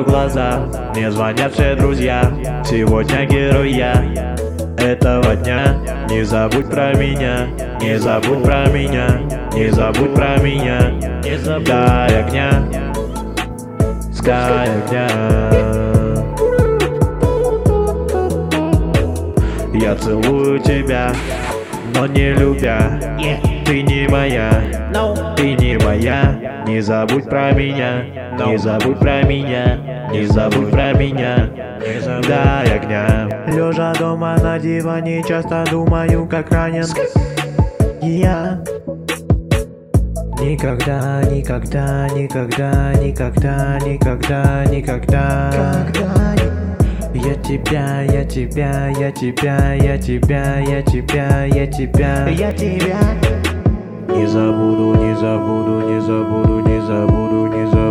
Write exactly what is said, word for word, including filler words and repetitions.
глаза, мне звонят все друзья. Сегодня герой я этого дня. Не забудь про меня, не забудь про меня, не забудь про меня. Не забудь Дай огня, дай огня. Я целую тебя, но не любя. Ты не моя, ты не моя. Не забудь про меня, не забудь про меня, не забудь про меня. Дай огня. Лежа дома на диване, часто думаю, как ранен я. Никогда, никогда, никогда, никогда, никогда, никогда. Я тебя, я тебя, я тебя, я тебя, я тебя, я тебя, я тебя. Не забуду, не забуду, не забуду, не забуду, не забуду.